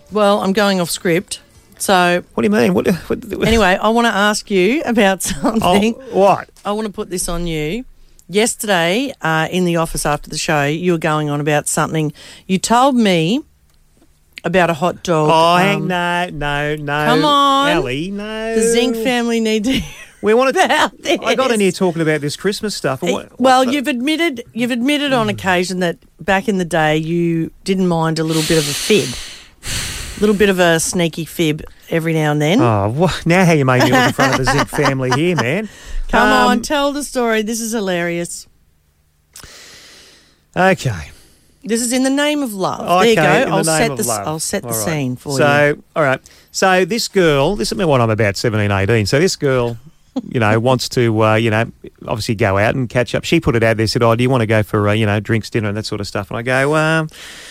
Well, I'm going off script. So What do you mean? What anyway, I want to ask you about something. What? I want to put this on you. Yesterday, in the office after the show, you were going on about something. You told me about a hot dog. Oh, no. Come on. Ellie, no. The Zinc family need to hear We wanted about this. I got in here talking about this Christmas stuff. You've admitted on occasion that back in the day you didn't mind a little bit of a fib. A little bit of a sneaky fib every now and then. Oh, now how you made me look in front of the Zinc family here, man. Come on, tell the story. This is hilarious. Okay. This is in the name of love. Okay, there you go. I'll set the All right. scene for you. So, all right. So this girl, this is when I'm about 17, 18. So this girl, wants to, obviously go out and catch up. She put it out there, said, do you want to go for, drinks, dinner and that sort of stuff? And I go,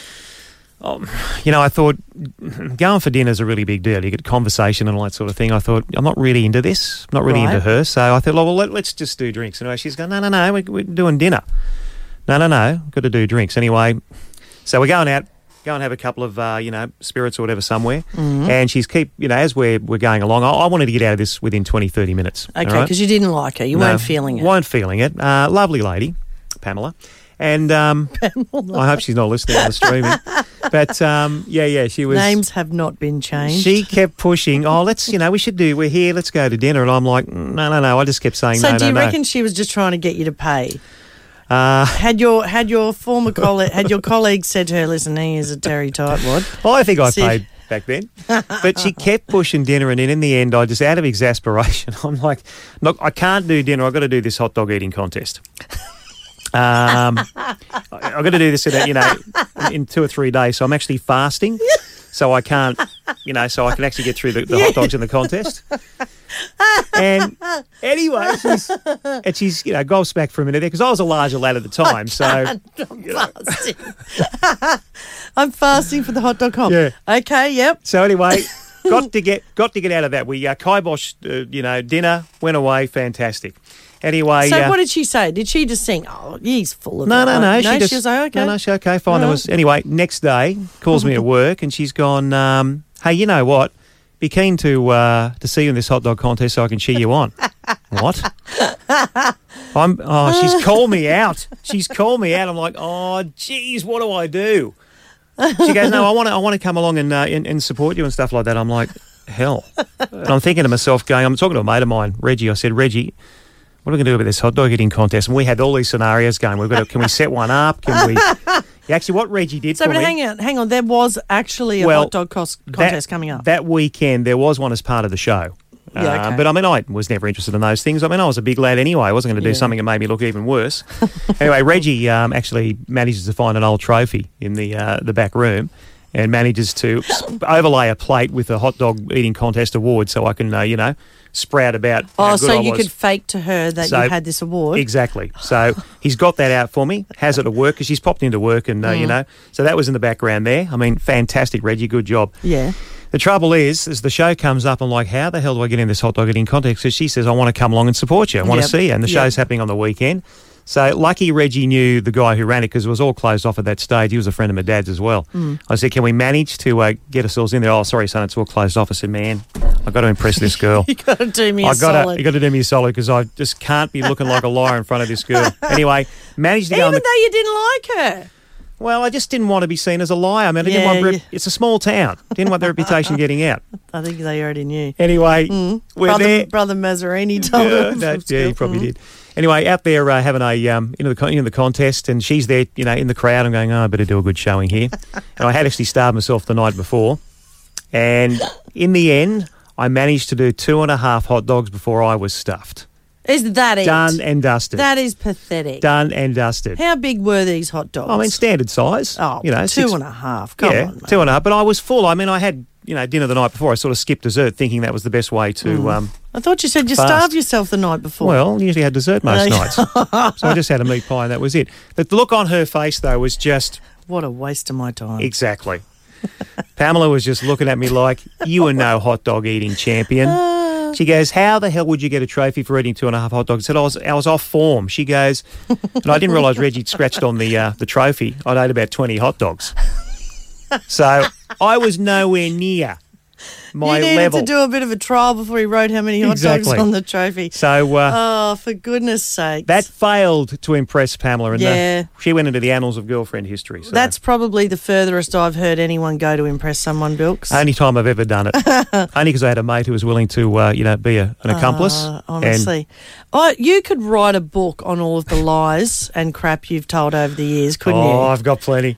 I thought going for dinner is a really big deal. You get conversation and all that sort of thing. I thought, I'm not really into this. I'm not really into her. So I thought, well, let's just do drinks. Anyway, she's going, no, we're doing dinner. No, got to do drinks. Anyway, so we're going out, go and have a couple of, spirits or whatever somewhere. Mm-hmm. And she's as we're going along, I wanted to get out of this within 20, 30 minutes. Okay, because you didn't like her. You weren't feeling it. Weren't feeling it. Lovely lady, Pamela. And I hope she's not listening on the streaming. But, she was... Names have not been changed. She kept pushing, we're here, let's go to dinner. And I'm like, no. I just kept saying no. So do you reckon she was just trying to get you to pay? Had your colleague said to her, listen, he is a Terry tightwad. Well, I think I paid back then. But she kept pushing dinner, and then in the end, I just, out of exasperation, I'm like, look, I can't do dinner. I've got to do this hot dog eating contest. I've got to do this in 2 or 3 days. So I'm actually fasting. So I can't, so I can actually get through the hot dogs in the contest. And anyway, she's gobsmacked for a minute there because I was a larger lad at the time. I'm fasting. I'm fasting for the hot dog comp. Yeah. Okay. Yep. So anyway, got to get out of that. We kiboshed, dinner, went away, fantastic. Anyway, so what did she say? Did she just think, "Oh, he's full of no"? She was like, okay. No, she okay, fine. No. Anyway. Next day, calls me at work, and she's gone. Hey, you know what? Be keen to see you in this hot dog contest, so I can cheer you on. What? She's called me out. I'm like, oh, geez, what do I do? She goes, no, I want to come along and support you and stuff like that. I'm like, hell. And I'm thinking to myself, I'm talking to a mate of mine, Reggie. I said, Reggie, what are we going to do about this hot dog eating contest? And we had all these scenarios going. Can we set one up? Can we? Actually, what Reggie did for me... hang on. There was actually a hot dog contest coming up. That weekend, there was one as part of the show. Yeah, okay. But, I was never interested in those things. I was a big lad anyway. I wasn't going to do something that made me look even worse. Anyway, Reggie actually manages to find an old trophy in the back room and manages to overlay a plate with a hot dog eating contest award so I can, sprout about how good so I you was. could fake to her that you had this award. Exactly. So he's got that out for me, has it at work, because she's popped into work and, so that was in the background there. Fantastic, Reggie, good job. Yeah. The trouble is, as the show comes up, I'm like, how the hell do I get in this hot dog eating contest? So she says, I want to come along and support you. I want to see you. And the show's happening on the weekend. So lucky Reggie knew the guy who ran it because it was all closed off at that stage. He was a friend of my dad's as well. I said, can we manage to get ourselves in there? Oh, sorry, son, it's all closed off. I said, man, I've got to impress this girl. You got to do me a solid. You got to do me a solid because I just can't be looking like a liar in front of this girl. Anyway, managed to go Even though you didn't like her. Well, I just didn't want to be seen as a liar. I didn't want it's a small town. Didn't want the reputation getting out. I think they already knew. Anyway, we're there. Brother Mazzarini told him. Yeah, he probably did. Anyway, out there having into the contest, and she's there, in the crowd. I'm going, I better do a good showing here. And I had actually starved myself the night before, and in the end, I managed to do 2.5 hot dogs before I was stuffed. Is that it? Done and dusted. That is pathetic. Done and dusted. How big were these hot dogs? Standard size. Oh, 2.5. Come on, mate. 2.5. But I was full. I had, dinner the night before. I sort of skipped dessert thinking that was the best way to I thought you said you starved yourself the night before. Well, usually had dessert most nights. So I just had a meat pie and that was it. But the look on her face, though, was just... What a waste of my time. Exactly. Pamela was just looking at me like, you are no hot dog eating champion. She goes, how the hell would you get a trophy for eating 2.5 hot dogs? I said, I was off form. She goes, and I didn't realise Reggie'd scratched on the trophy. I'd ate about 20 hot dogs. So I was nowhere near my you needed level. to do a bit of a trial before he wrote how many hot dogs on the trophy. So oh, for goodness sakes. that failed to impress Pamela, and Yeah. she went into the annals of girlfriend history. So. That's probably the furthest I've heard anyone go to impress someone, Bilks. Only time I've ever done it. Only because I had a mate who was willing to, be an accomplice. Honestly. You could write a book on all of the lies and crap you've told over the years, couldn't you? Oh, I've got plenty.